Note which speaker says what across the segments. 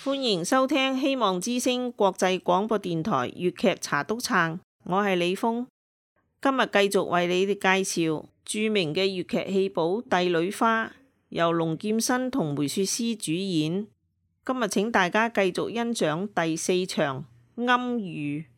Speaker 1: 歡迎收聽希望之聲國際廣播電台粵劇茶篤撐，我係李峰。今日繼續為你哋介紹著名嘅粵劇戲寶《帝女花》，由龍劍笙同梅雪詩主演。今日請大家繼續欣賞第4場暗喻。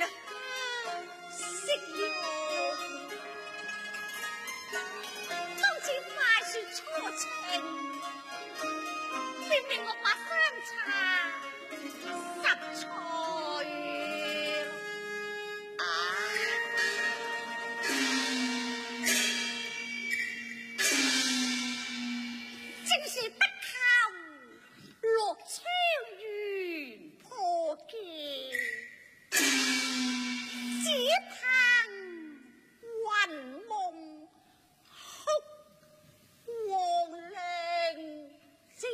Speaker 2: 了，食用。当今花是初情，明明我把三茶十菜啊！真是不靠落秋雨破镜，只叹云梦哭黄粱知。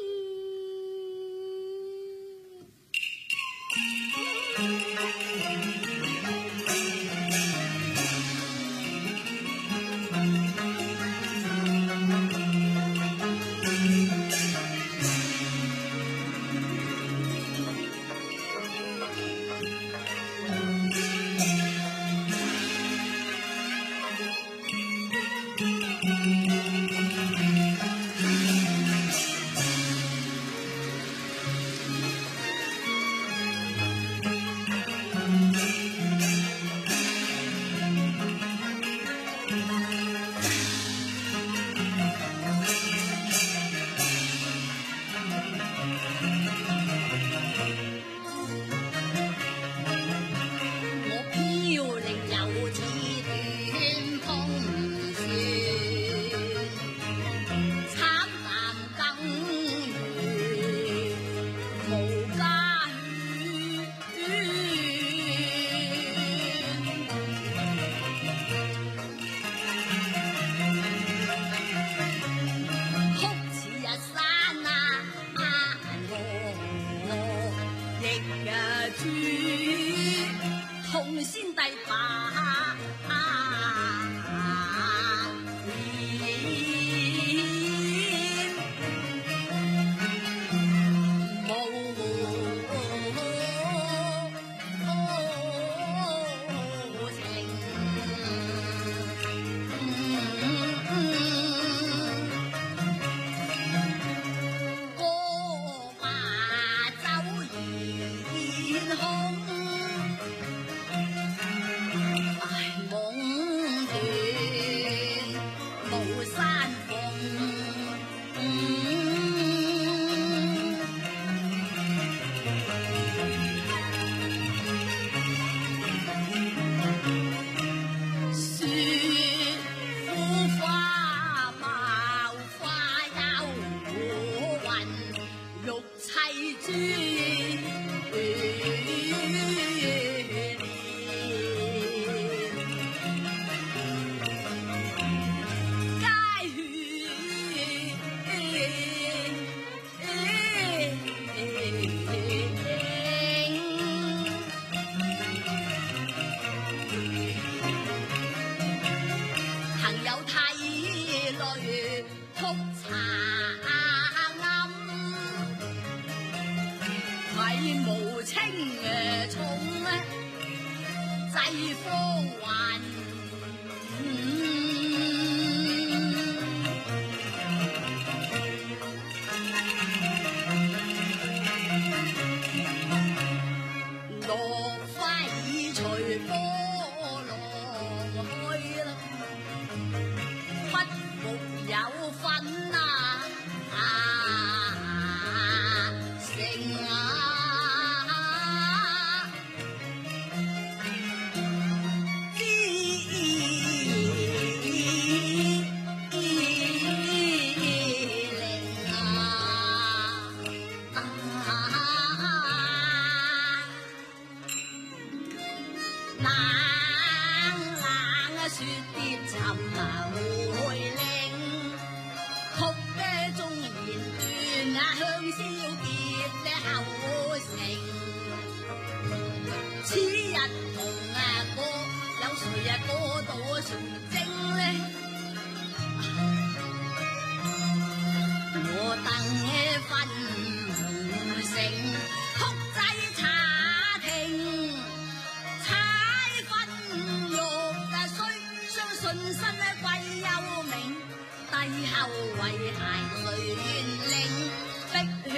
Speaker 2: 同先帝把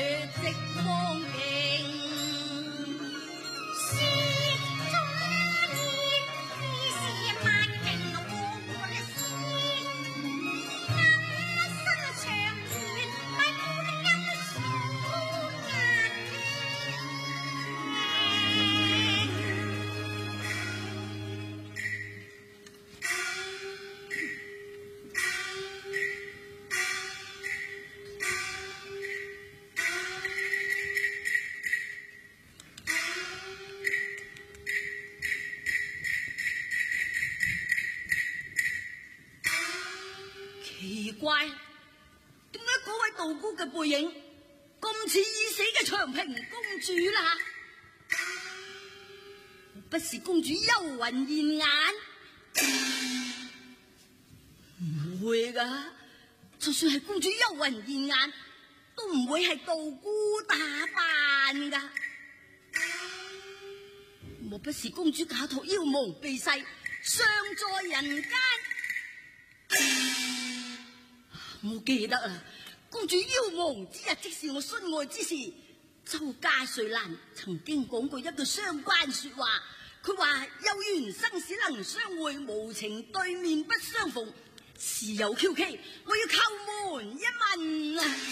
Speaker 3: 心中怪，點解嗰位道姑嘅背影咁似已死嘅長平公主啦？不是公主幽魂現眼？唔會噶，就算係公主幽魂現眼，都唔會係道姑打扮噶。莫不是公主假託妖魔避世，尚在人間？我記得啦，公主夭亡之日，即是我殉愛之時，周家瑞蘭曾經講過一句相關說話。佢話有緣生死能相會，無情對面不相逢。事有蹊蹺，我要叩門一問啊！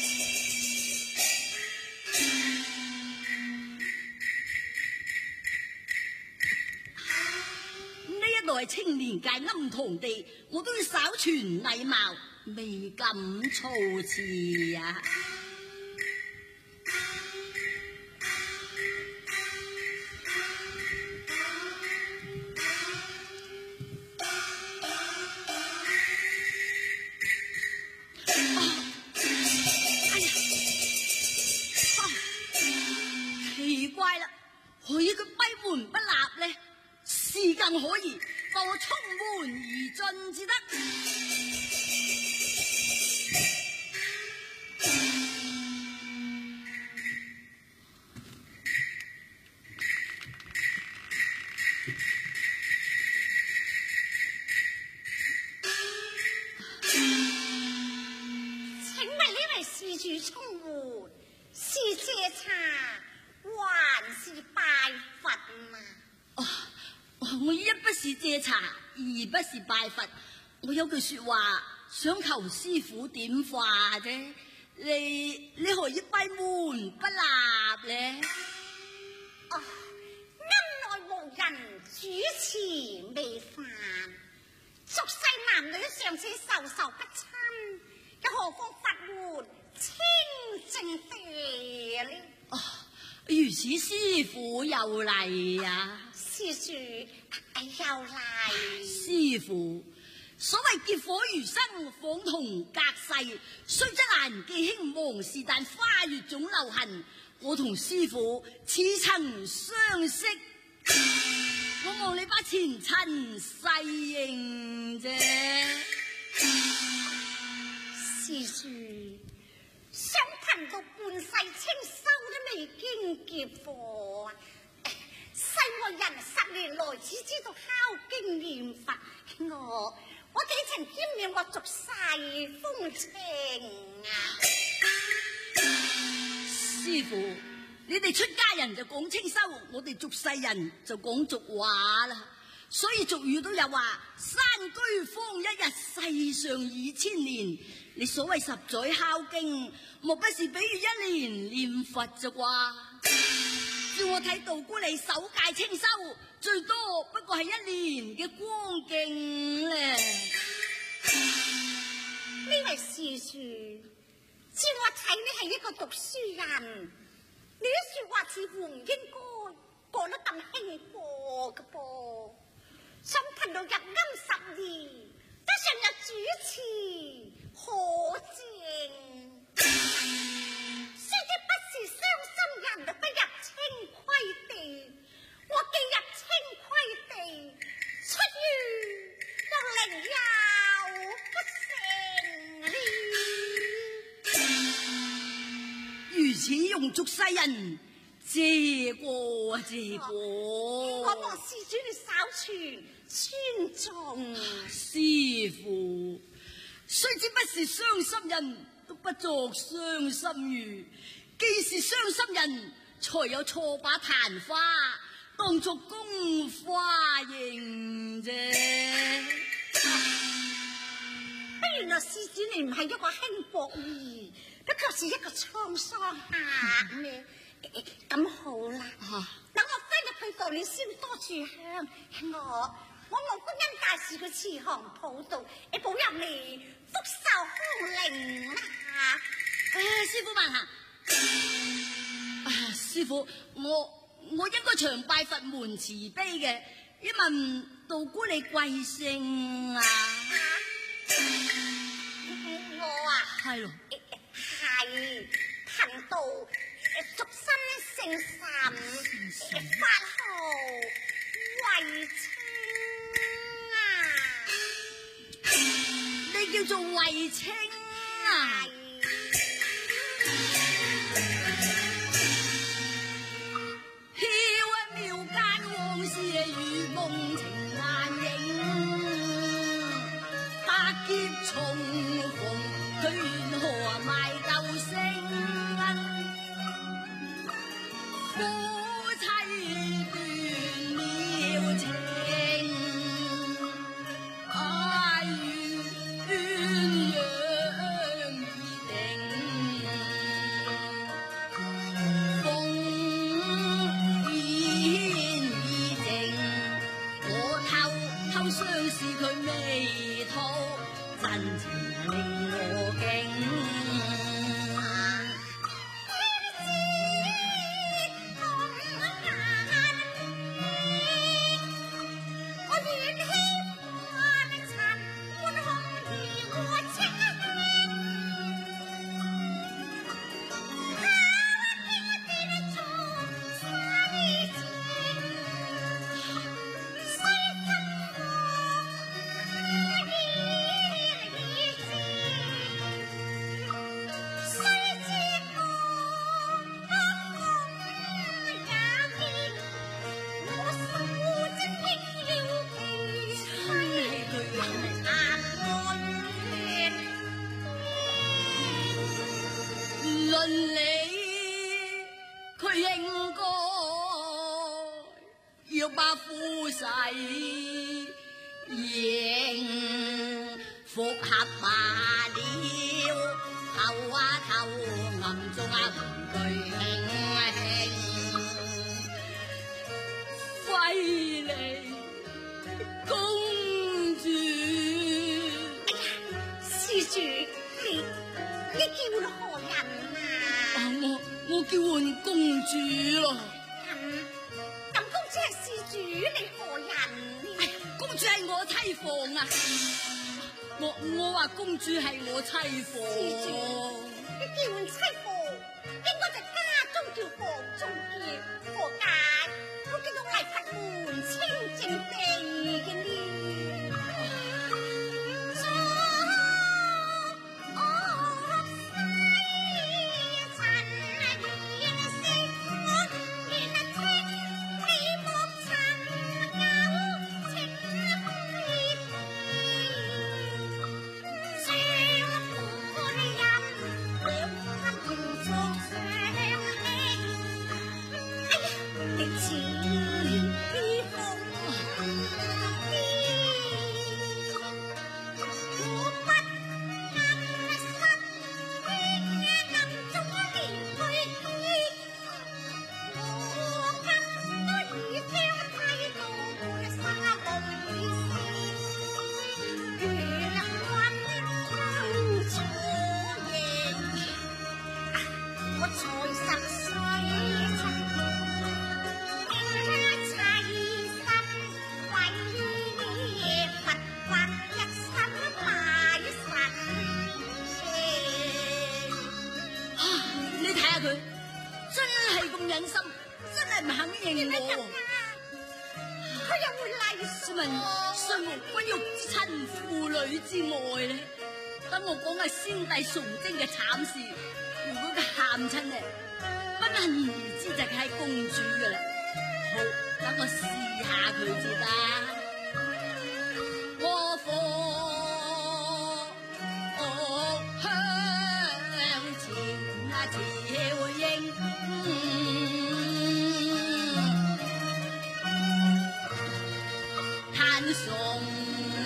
Speaker 3: 呢一度係青年界庵堂地，我都要稍存禮貌，未敢措辭啊！奇怪啦，何以佢閉門不立呢？是更可疑，放我衝門而進至得。
Speaker 2: 請問呢位施主衝門，是借茶還是拜佛啊？
Speaker 3: 我一不是借茶，二不是拜佛，我有句說話想求師傅點化啫。你何以閉門不立呢？
Speaker 2: 庵內無人主持未飯，俗世男女尚且授受不親，又何況佛門清淨地呢？
Speaker 3: 如此師傅又嚟啊！
Speaker 2: 施主，又嚟。
Speaker 3: 師傅，所謂劫火餘生，仿同隔世，雖則難記輕忘事，但花月總留痕。我同師傅似曾相識，我望你把前塵細認啫。
Speaker 2: 施主，想憑到半世清修都未經劫火，世外人10年來只知道敲經念佛，我幾曾兼了我俗世風情啊！
Speaker 3: 師傅，你哋出家人就講清修，我哋俗世人就講俗話啦。所以俗語都有話：山居方一日，世上已千年。你所謂10載敲經，莫不是比喻1年念佛咋啩？照我睇，道姑你守戒清修，最多不過係1年嘅光景咧。
Speaker 2: 呢位施主，照我睇你係一個讀書人，你啲說話似乎唔應該講得咁輕薄嘅噃。想憑到入庵10年，得上日主持，可證。雖則不是傷心人，不入清規地。我既入清規地，出於又另有不成了。
Speaker 3: 如此用俗世人，借過借過。
Speaker 2: 我望施主你稍存尊重。
Speaker 3: 師父，雖知不是傷心人，都不作傷心語。既是傷心人，才有錯把曇花當作宮花型啫。
Speaker 2: 原來施主你唔係一個輕薄兒，不卻是一個滄桑客咩？咁好啦，等我翻入去度你燒多炷香，我望觀音大士佢慈航普渡，你保佑你福壽康寧啦！
Speaker 3: 師父慢行。師父，我應該常拜佛門慈悲嘅，一問道姑你貴姓啊？ 係咯。
Speaker 2: 係貧道俗心姓岑，法號衛青啊！
Speaker 3: 你叫做衛青啊？飄廟間往事如夢情幻影，百劫重逢，佢緣何埋舊聲？夫妻斷了情，鸳鸯已定，烽煙已靜，我偷偷相視佢眉頭，真情令我驚。論理佢應該要把夫婿認復合罷了，頭啊頭，暗中啊盤踞慶，費離公主。
Speaker 2: 施主，你叫何人啊？
Speaker 3: 我叫喚公主咯。
Speaker 2: 咁公主係施主，你何人？
Speaker 3: 公主係我妻房啊！我話公主係我妻房。
Speaker 2: 施主，你叫喚妻房，應該就家中叫房中叫，何解會叫到藝佛門清淨地嘅呢？
Speaker 3: 等我講下先帝崇禎嘅慘事，如果佢喊親咧，不幸而知就係公主噶啦。好，等我試下佢先啦。我向前啊，朝應，嘆崇。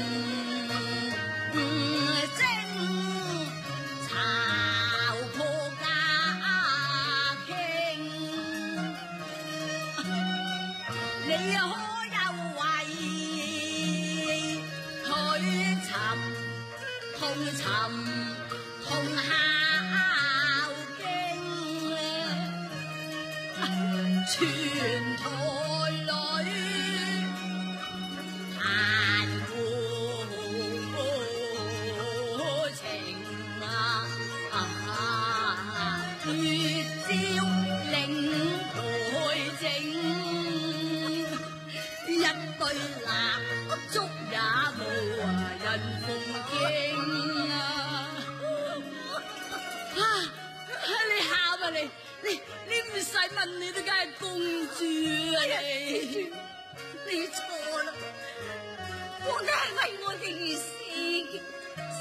Speaker 3: 同孝經全台裏談情啊！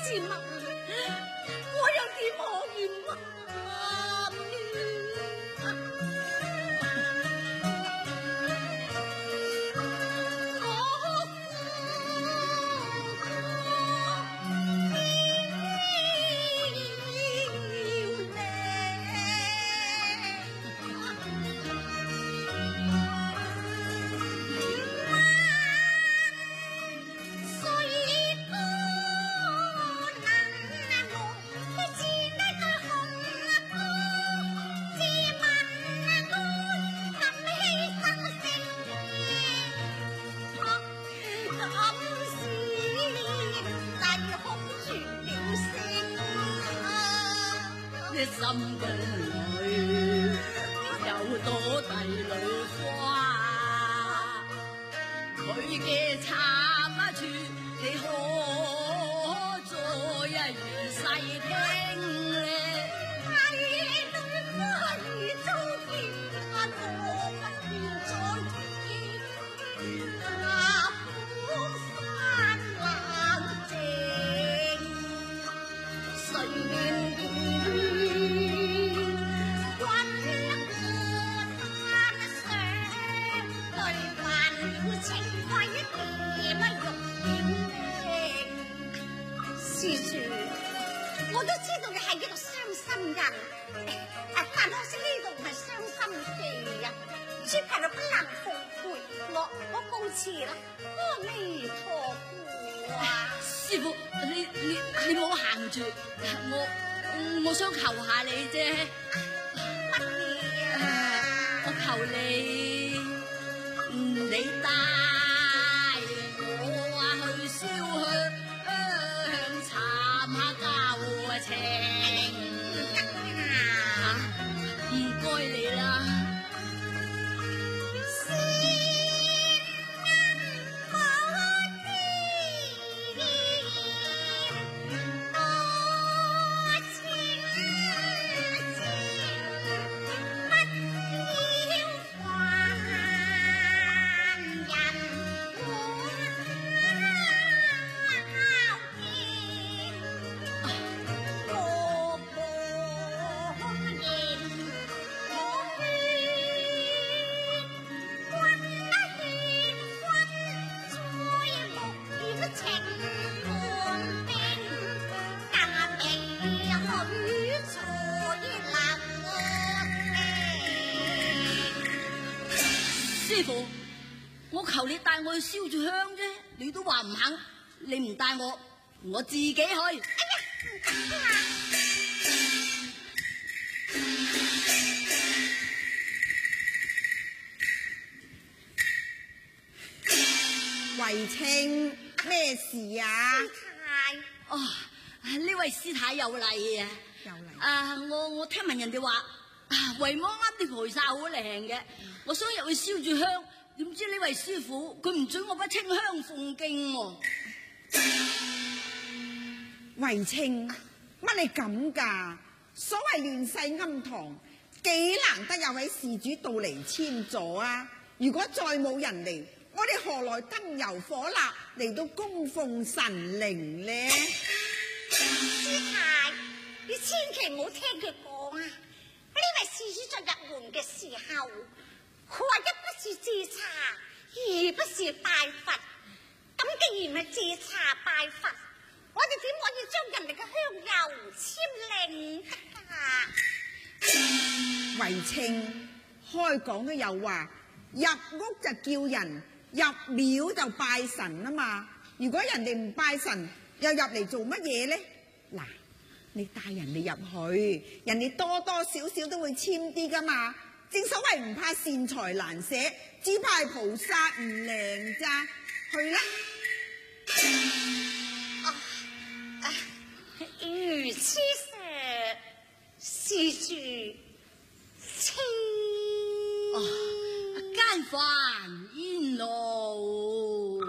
Speaker 2: 之物，我又點可以話呢？
Speaker 3: 心共裏有朵帝女花，佢嘅慘處你可再如細聽咧？
Speaker 2: 帝女花兒中見我不願再見，那風山冷靜，誰願師叔，我都知道你係一個傷心人，但可惜呢度唔係傷心地啊，只係不能奉陪。我告辭啦，阿彌陀佛啊！
Speaker 3: 師傅，你唔好行住，我想求下你啫。
Speaker 2: 乜嘢啊？
Speaker 3: 我求你，你帶我去燒香參下舊情，唔該你啦。師傅，我求你帶我去燒住香啫，你都話唔肯，你唔帶我自己去。哎呀，
Speaker 4: 慧清，咩事啊？
Speaker 2: 師太，
Speaker 3: 哦，呢位師太有禮啊！
Speaker 4: 有禮。
Speaker 3: 我聽聞人哋話，維摩啱啲菩薩好靈嘅，我想入去燒住香，點知呢位師傅佢唔准我不清香奉敬喎。
Speaker 4: 慧清，乜你咁噶？所謂亂世庵堂，幾難得有位事主到嚟簽座啊！如果再冇人嚟，我哋何來燈油火蠟嚟到供奉神靈呢？
Speaker 2: 師太，你千祈唔好聽佢講啊！呢位事主在入門嘅時候，佢話一不是借茶，二不是拜佛。咁既然係借茶拜佛，我哋點可以將人哋嘅香油簽令得㗎？
Speaker 4: 慧清，開講都有話，入屋就叫人，入廟就拜神啊嘛。如果人哋唔拜神，又入嚟做乜嘢呢？嗱，你帶人哋入去，人哋多多少少都會簽啲噶嘛。正所謂唔怕善財難捨，只怕係菩薩唔靈咋。去啦！
Speaker 2: 如此說，施主請。
Speaker 3: 間飯煙爐。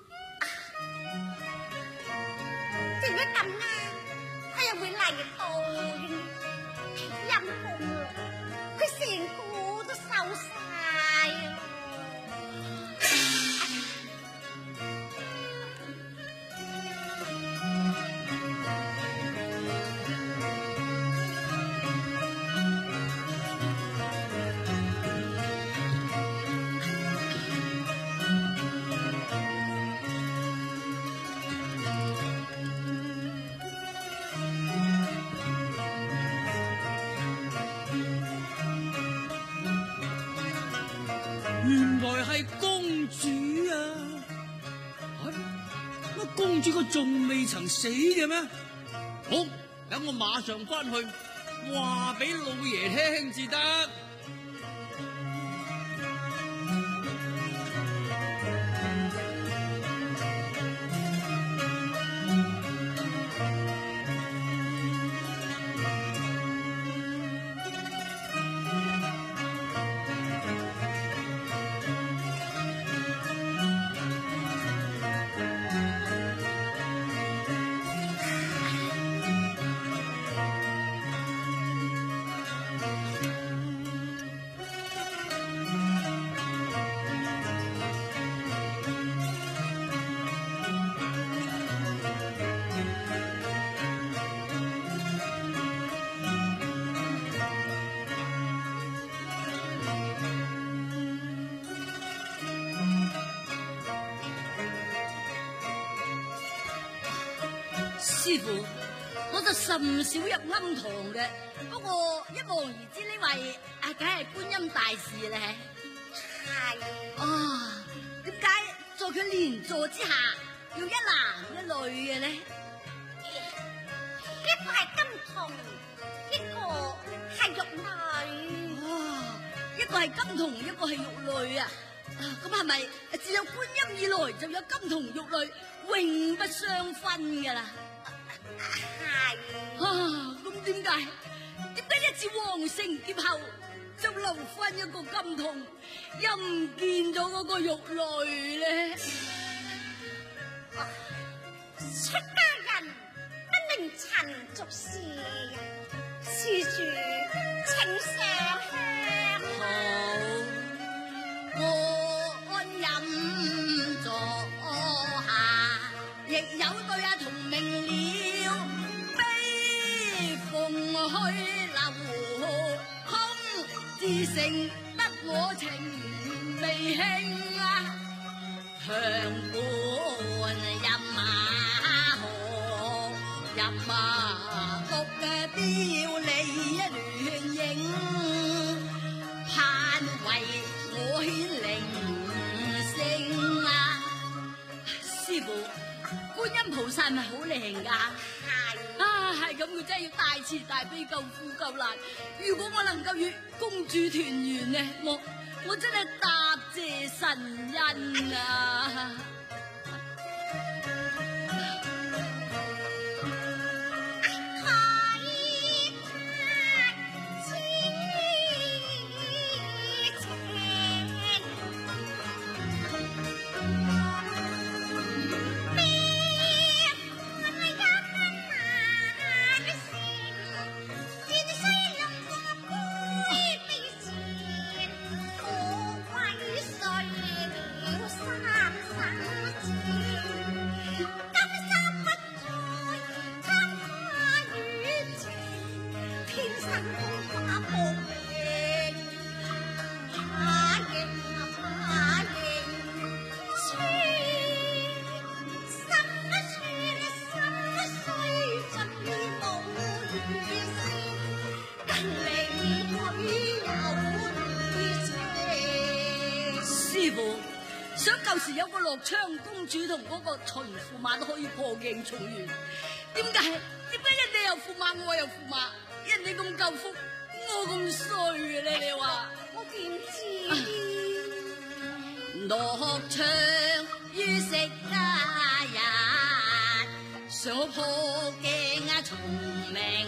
Speaker 2: 點解咁啱？佢又會嚟到陰公啦，佢成個都瘦晒。
Speaker 5: 主啊！乜公主佢仲未曾死嘅咩？好，等我馬上翻去話俾老爺聽至得。
Speaker 3: 師傅，我就甚少入庵堂嘅，不過一望而知呢位梗係觀音大士咧。係啊，點解在佢蓮座之下要一男一女嘅咧？
Speaker 2: 一個係金童，一個係玉女。
Speaker 3: 哇，一個係金童，一個係玉女啊！咁係咪自有觀音以來就有金童玉女，永不相分噶啦？係啊，咁點解一次皇城劫後就留翻一個金童，又唔見咗嗰個玉女咧？
Speaker 2: 出家人不明塵俗事，施主請上香。
Speaker 3: 好，我安飲坐下，亦有對啊同明了，悲鳳去流空，自成得我情未興啊，向半任馬河，任馬谷嘅標你一亂影，盼為我顯靈性啊！師傅，觀音菩薩咪好靚噶？係咁，佢真係要大慈大悲救苦救難。如果我能夠與公主團圓呢，我真係答謝神恩啊！師傅，想舊時有個樂昌公主同嗰個秦駙馬都可以破鏡重圓，點解人哋又駙馬我又駙馬，人哋咁夠福，我咁衰嘅咧？你話
Speaker 2: 我點知？
Speaker 3: 樂昌於昔家日，想破鏡啊重明，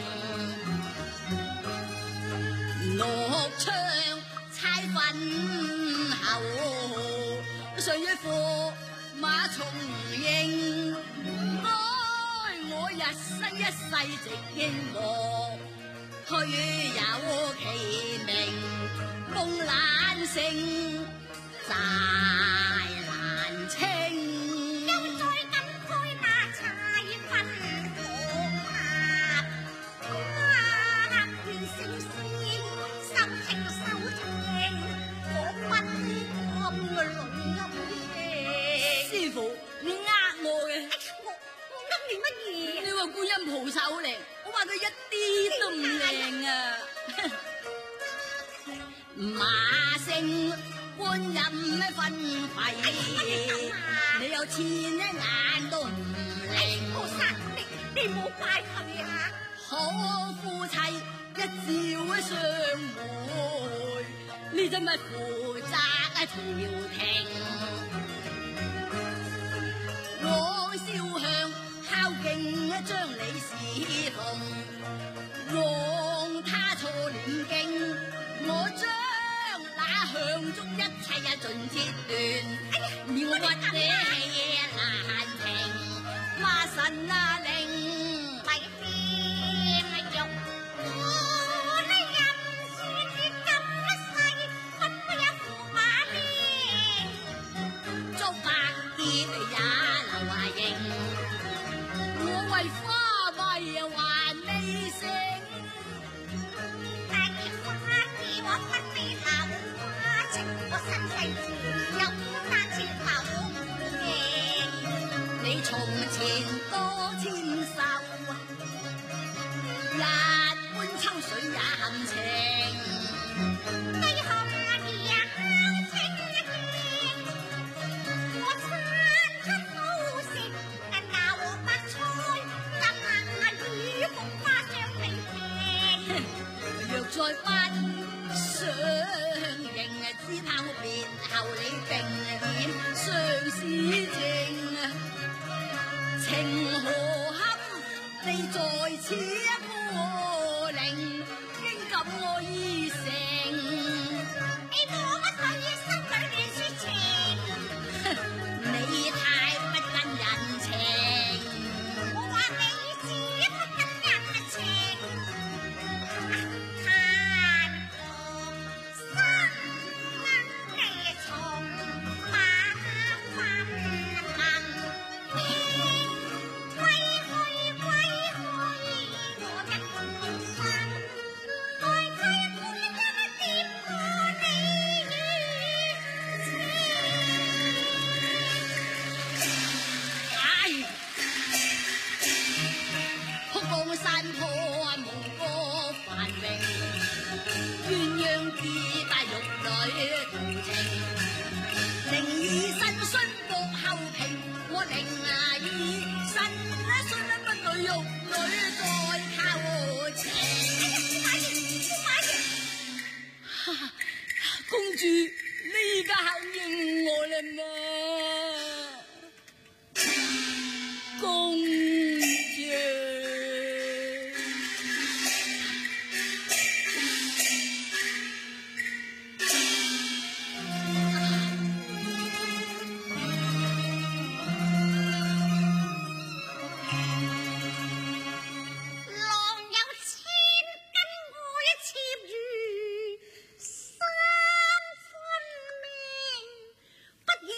Speaker 3: 樂昌猜分後，上於駙馬重認，愛我一生一世直應和，虛有其名夢難成，債難清。
Speaker 2: 又再緊開馬柴分火合，哇！變成仙，收情收情，我不甘淚暗嘅。
Speaker 3: 師傅，你呃我嘅。
Speaker 2: 我呃你乜嘢？
Speaker 3: 你話觀音菩薩好靚，我話佢一啲都唔靚啊！馬勝官任分費，你有錢一眼都唔靈。
Speaker 2: 菩薩，你唔好拜佢啊！
Speaker 3: 好夫妻一朝相會，你真係負責朝廷。我燒香孝敬將你侍奉，讓他錯念經，我將那香燭一切盡切斷，妙屈這氣難停，媽神啊令。你從前多纖瘦，一般秋水也含情。
Speaker 2: 你可也鄉情一片，我餐餐好食，拿和白菜，淋雨風花相比拼。
Speaker 3: 若再不相認，只怕我別後你並演相思情。情何堪？你在此孤零，應感我依成。
Speaker 2: 你我乜可以心裏面說情？
Speaker 3: 你太不近人情。
Speaker 2: 我話你只不近人情。看過山野蟲馬分行。
Speaker 3: 公主，你而家肯應我啦咩？公主，
Speaker 2: 郎有千金愛妾如山分明，不認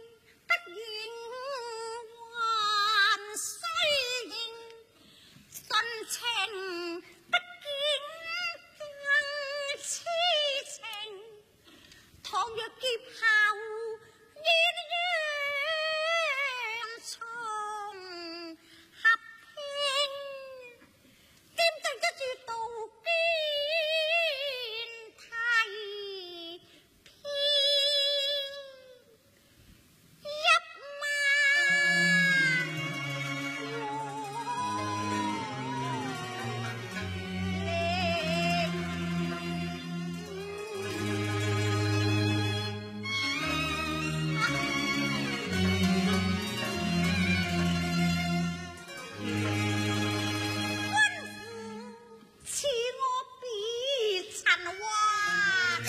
Speaker 2: 還須認，盡情不見更痴情，倘若劫後鴛鴦重合拼，點對得住道邊提偏賜我別塵話，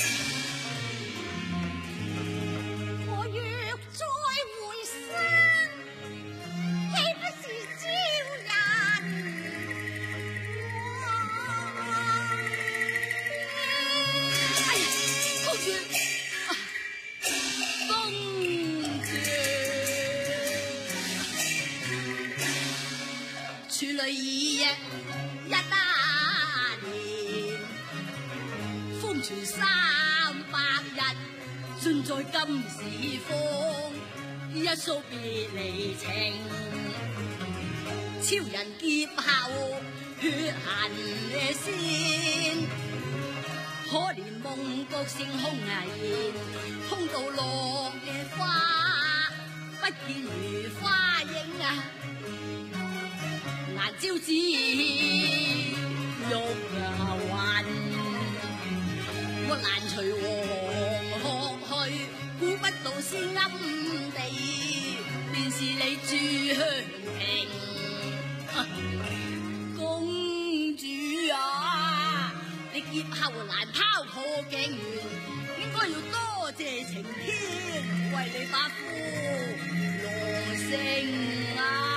Speaker 2: 我若再回生，豈不是招人
Speaker 3: 公主，公主，處女已一單年，風傳300日，盡在今時方，一宿別離情。超人劫後血痕先， 可憐夢覺星空危，空到落嘅花，不見如花影啊！顏招子玉雲，我難隨黃鶴去，估不到是暗地，便是你朱香亭。公主啊，你劫後難拋破鏡圓，應該要多謝晴天為你把夫羅成啊！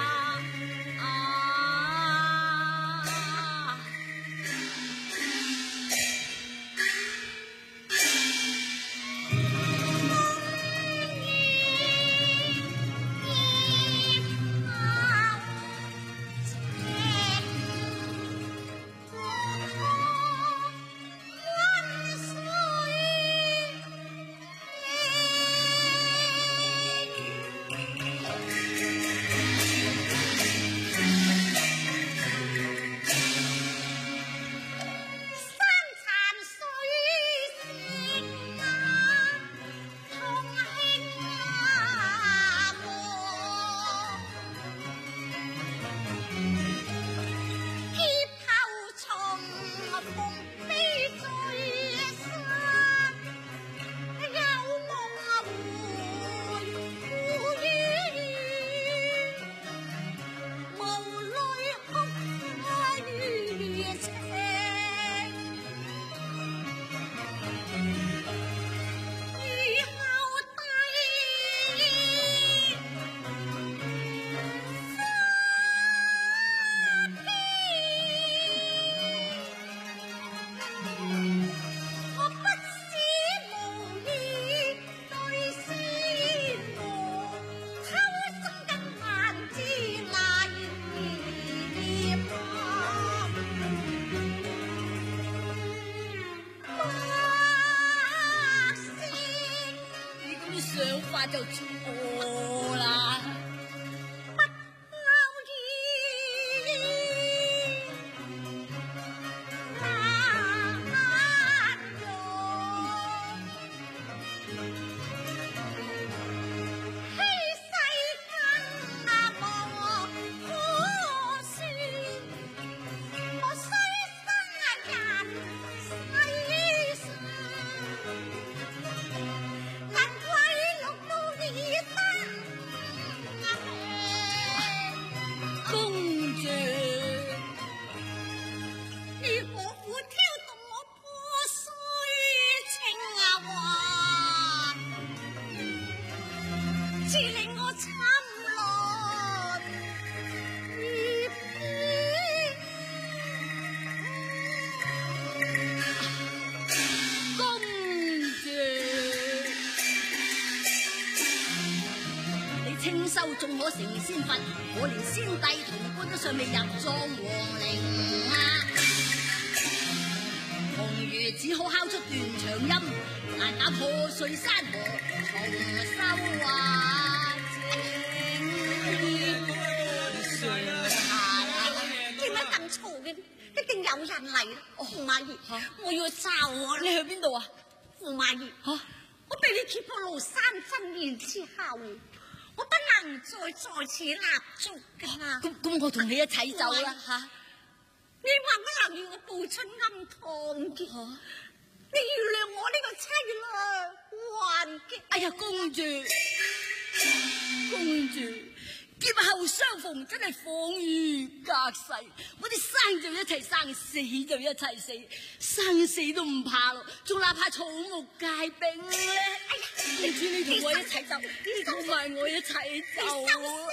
Speaker 3: 就錯啦！清修縱可成仙佛，我連先帝同官都尚未入葬皇陵啊！紅魚只可敲出斷腸音，難打破碎山河，重修啊！
Speaker 2: 點解咁嘈嘅？一定有人嚟啦！駙馬爺，我要走啊！
Speaker 3: 你去邊度啊？
Speaker 2: 駙馬爺，我被你揭破廬山真面之後，我不能再在此立足噶啦。
Speaker 3: 咁我同你一齊走啦吓！
Speaker 2: 你話我留意我報出暗堂嘅，你原諒我呢個妻女還嘅。
Speaker 3: 哎呀，公主，公主，劫後相逢真係恍如隔世，我哋生就一齊生，死就一齊死，生死都唔怕咯，仲哪怕草木皆兵咧？
Speaker 2: 哎呀，
Speaker 3: 公主你同我一齊走，你同埋我一齊走啊！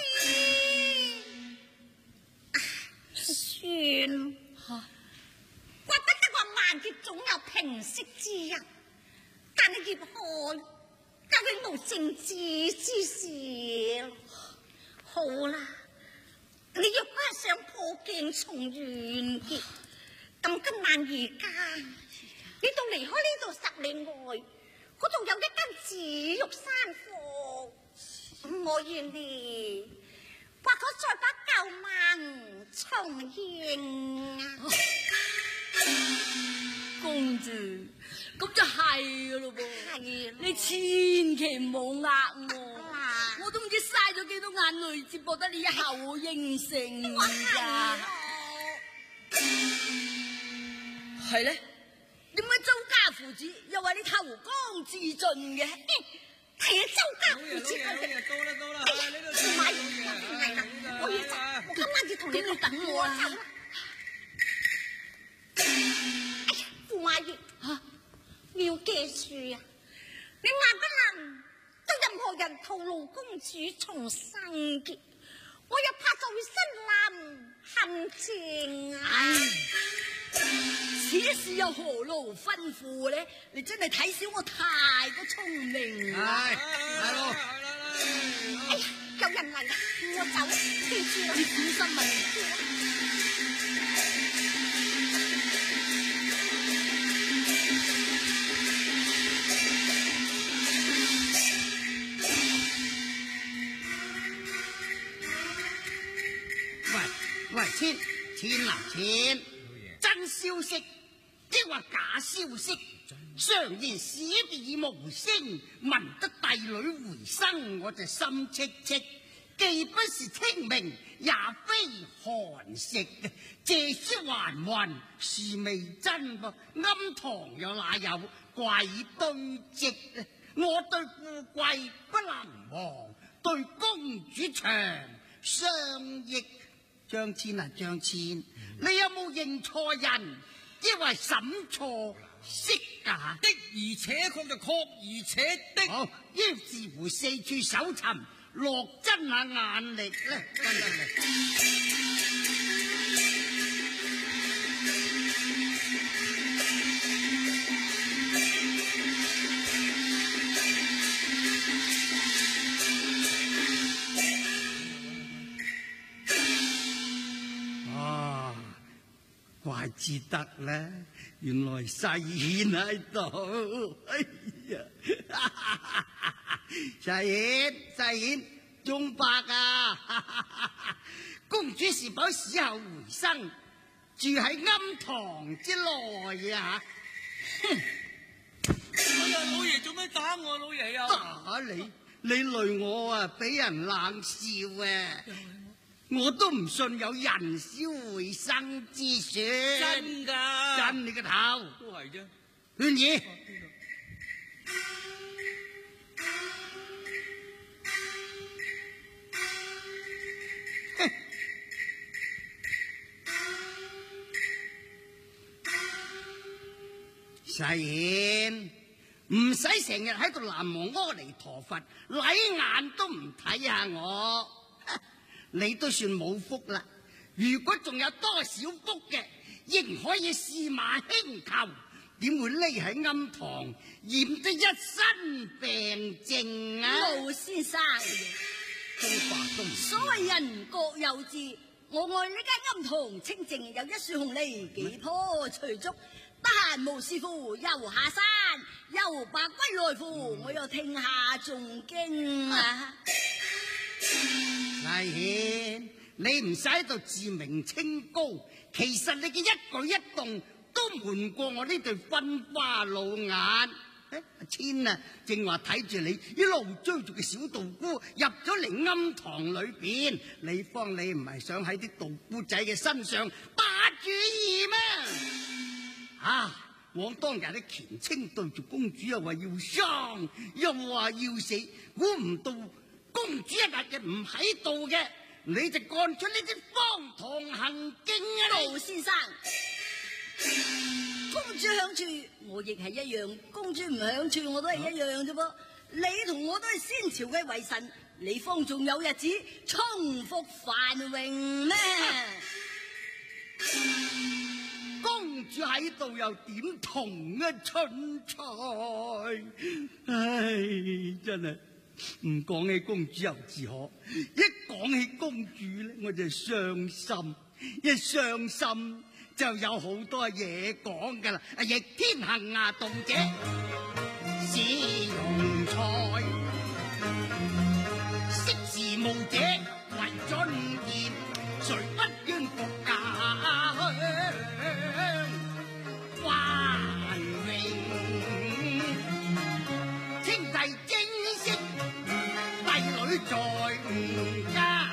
Speaker 2: 算怪不得話萬劫總有平息之日，但係劫害究竟無政治之事。好啦，你若果係想破鏡重圓嘅，咁今晚而家你到離開呢度10里外，嗰度有一間紫玉山房，我願你或可再把舊夢重現啊！
Speaker 3: 公主， 咁就係噶咯噃。
Speaker 2: 係
Speaker 3: 你千祈唔好呃我，我都唔知嘥咗幾多眼淚，至博得你一口應承㗎。係咧？點解周家父子又話你投江自盡嘅？
Speaker 2: 係啊，周家父子
Speaker 5: 老爺到啦到啦，呢度
Speaker 2: 駙馬爺，我要走，我今晚要同你
Speaker 3: 你等我啊！
Speaker 2: 走啦。哎呀，駙馬爺
Speaker 3: 嚇，
Speaker 2: 你要記住啊！你萬不能對任何人透露公主重生嘅，我又怕就會身陷阱啊！
Speaker 3: 此事又何勞吩咐咧？你真係睇小我太過聰明啦！
Speaker 5: 係咯，
Speaker 2: 哎呀，有人嚟啦，我走，記住啦，
Speaker 3: 你小心啊！
Speaker 6: 喂，千拿錢，真消息抑或假消息？常言死而無聲，聞得帝女回生，我就心戚戚。既不是清明，也非寒食。借書還魂，是未真噃。庵堂又哪有貴堆積？我對富貴不能忘，對公主長相憶。張千啊，張千，你有冇認錯人？因為審錯色㗎？
Speaker 5: 的而且確就確而且的。
Speaker 6: 好，於是乎四處搜尋，落真下眼力咧。真係怪之得咧，原來世賢喺度。哎呀，世賢，中伯啊！公主是否死後回生，住喺庵堂之內啊？
Speaker 5: 哎呀，老爺做咩打我？老爺又
Speaker 6: 打你累我啊！俾人冷笑啊！我都唔信有人死回生之說。
Speaker 5: 真噶？
Speaker 6: 真你個頭
Speaker 5: 都係啫。
Speaker 6: 勸兒，世賢，唔使成日喺度南無阿彌陀佛，禮眼都唔睇下我。你都算冇福啦！如果仲有多少福嘅，仍可以駟馬輕裘，點會匿喺庵堂染得一身病症啊？
Speaker 3: 盧先生，所謂人各有志，我愛呢間庵堂清靜，有一樹紅梨，幾棵隨竹，得閒無事乎，又下山，又把歸來乎，我又聽下誦經啊！
Speaker 6: 世賢，你唔使喺度自命清高，其實你嘅一舉一動都瞞過我呢對分花老眼。阿千啊，正話睇住你一路追住個小道姑入咗嚟庵堂裏邊，你方你唔係想喺啲道姑仔嘅身上打主意咩？啊！往當日啲乾清對住公主又話要生，又話要死，估唔到公主一日嘅唔喺度嘅，你就幹出呢啲荒唐行徑啊！
Speaker 3: 盧先生，公主響處，我亦係一樣；公主唔響處，我都係一樣啫噃。你同我都係先朝嘅遺臣，你方仲有日子重複繁榮咩？
Speaker 6: 公主喺度又點同啊春菜？唉，真係唔講起公主又自可，一講起公主咧我就傷心，一傷心就有好多嘢講噶啦。逆天行啊，動者是庸才，識時務者為俊賢，誰不願服家鄉繁榮？ 唔加。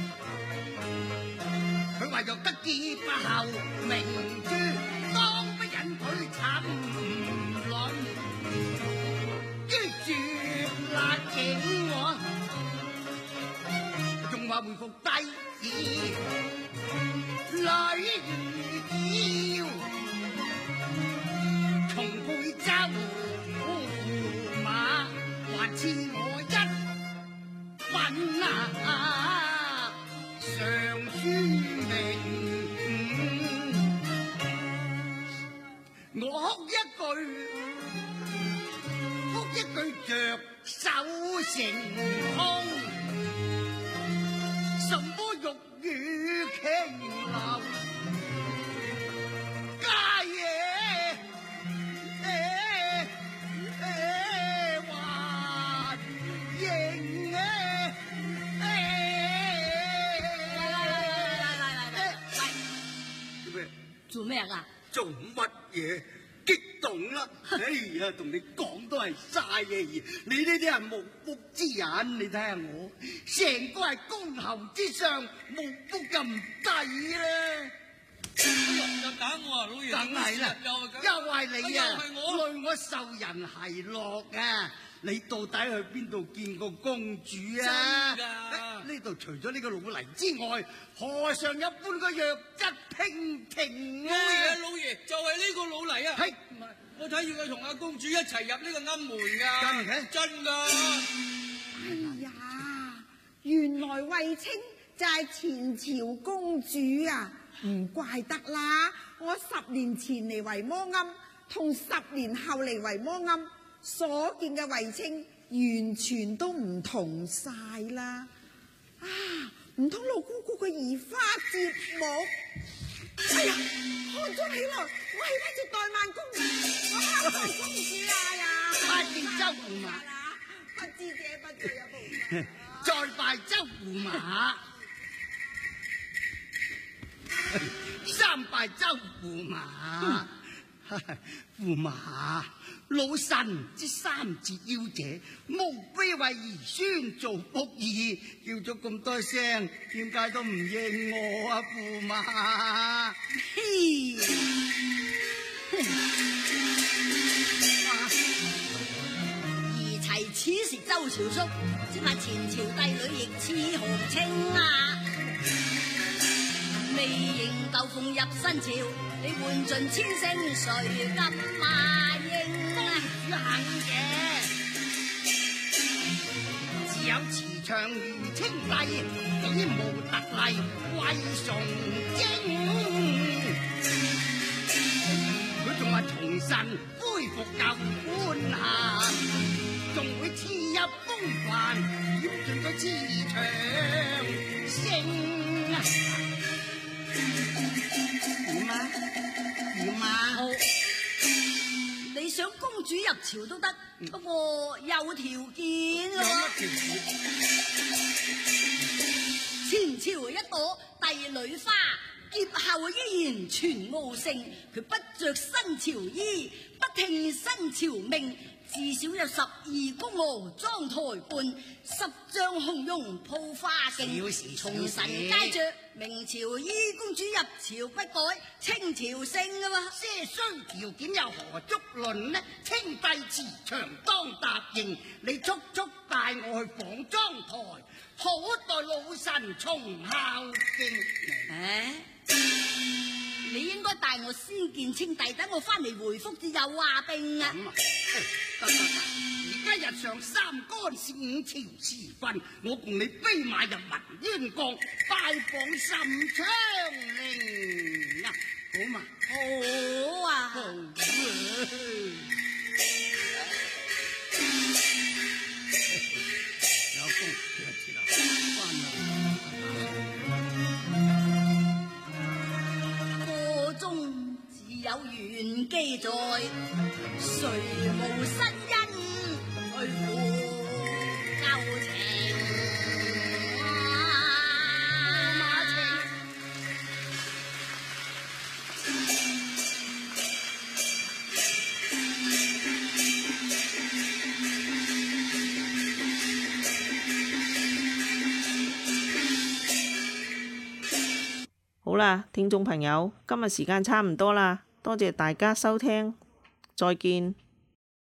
Speaker 6: 佢為咗得結不後明珠，當不引佢沉淪，於絕辣境我，仲話回復低兒女如妖，重配周馬，還似我一品啊！尚書明，我哭一句着手成空，什麼玉宇瓊樓，家嘢還應
Speaker 3: 做咩啊？
Speaker 6: 做乜嘢？激動啦！哎呀，同你講都係嘥嘢，你呢啲係無福之人，你睇下我，成個係公侯之上，無福咁低啦！
Speaker 5: 又打我啊，老爺！
Speaker 6: 梗係啦，又係你啊！
Speaker 5: 又係我，
Speaker 6: 累我受人奚落啊！你到底去邊度見過公主啊？
Speaker 5: 真㗎！
Speaker 6: 呢度除咗呢個老泥之外，何嘗有半個弱質娉婷啊？
Speaker 5: 老爺就係呢個老泥啊！
Speaker 6: 係，
Speaker 5: 我睇住佢同阿公主一齊入呢個庵門㗎。
Speaker 6: 真嘅？
Speaker 5: 真㗎！
Speaker 4: 哎呀，原來衛青就係前朝公主啊！唔怪得啦，我10年前嚟維摩庵，同10年後嚟維摩庵所見嘅衛青完全都唔同晒啦！啊，唔通老姑姑嘅移花接木？哎呀，看咗起來，我係乜隻怠慢公主，我黑代公主啊呀！
Speaker 6: 拜見周駙馬，
Speaker 4: 不知者不罪有無？
Speaker 6: 再拜周駙馬。三拜周駙馬，駙馬老臣之三節夭者，無非為兒孫做福義，叫咗咁多聲，點解都唔應我啊？駙馬，
Speaker 3: 兒齊此時周朝叔，只怕前朝帝女亦似紅青啊！未迎豆鳳入新朝，你換盡千聲，誰敢馬應啊？
Speaker 6: 主肯嘅，自有慈祥如清帝，幾無特例貴崇精。佢仲話重新恢復舊官銜，仲會刺入風範，掩盡個慈祥聲。點啊？點啊？
Speaker 3: 好，你想公主入朝都得，不過有條件咯。
Speaker 6: 有乜條件？
Speaker 3: 前朝一朵帝女花，劫後依然全傲盛。佢不着新朝衣，不聽新朝命，至少有12宮娥妝台伴，10丈紅絨鋪花徑，從神皆着明朝衣。公主入朝不改清朝姓啊嘛，
Speaker 6: 些須條件又何足論呢？清帝慈祥當答應，你速速帶我去仿妝台，好待老臣從孝敬。
Speaker 3: 你應該帶我先見清帝，等我翻嚟回覆至有話定啊！
Speaker 6: 得，而家日上3竿4 5朝時分，我共你飛馬入文淵閣，拜訪沈昌陵啊！好嘛？
Speaker 3: 好啊！
Speaker 6: 好啊！老公，知道，翻啦。
Speaker 3: 個中自有玄機在，誰無新因去負舊情馬情。
Speaker 1: 好啦，聽眾朋友，今日時間差唔多啦，多謝大家收聽，再見。